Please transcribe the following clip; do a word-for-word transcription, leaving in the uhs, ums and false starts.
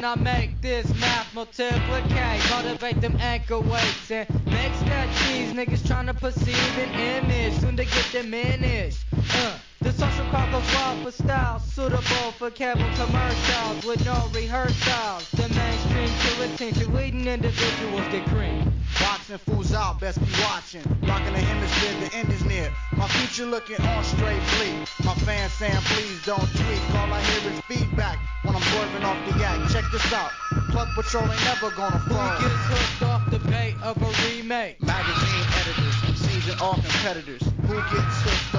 I make this math multiplicate, motivate them anchor weights and makes that cheese. Niggas tryna perceive an image, soon to get diminished. Uh, the social call goes wild for style, suitable for cable commercials with no rehearsals. The mainstream to attention, leading individuals get creamed. Boxing fools out, best be watching. Rocking the hemisphere, the end is near. My future looking on straight bleak. My fans saying please don't tweak. All I hear is feedback when I'm swerving off the yak. Check this out, Plug Patrol ain't never gonna Who fall. gets hooked off the bait of a remake? Magazine editors, M Cs and all competitors. Who gets hooked